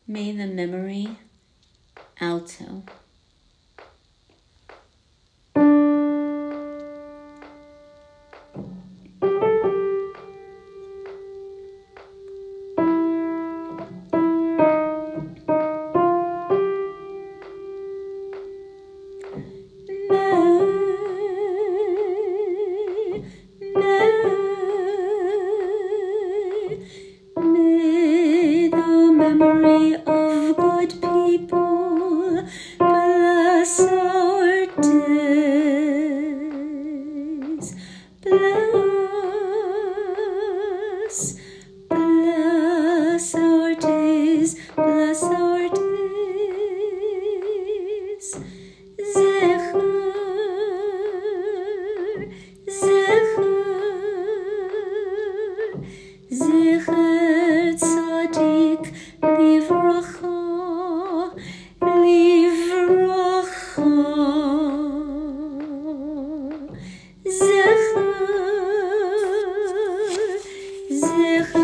May the memory alto. May the memory of good people bless our days. Bless our days, bless our days. Zecher Tzadik Livracha, Livracha. Zecher